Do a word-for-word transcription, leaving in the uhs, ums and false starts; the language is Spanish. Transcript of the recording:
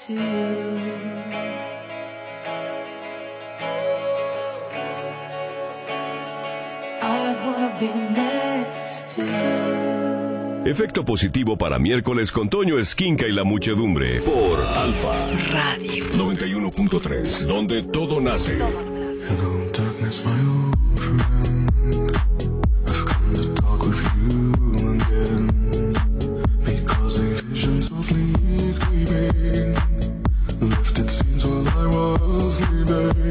to you. I wanna be next to you. Efecto positivo para miércoles con Toño Esquinca y la muchedumbre por Alfa Radio noventa y uno punto tres, donde todo nace. Hello, darkness, my old friend.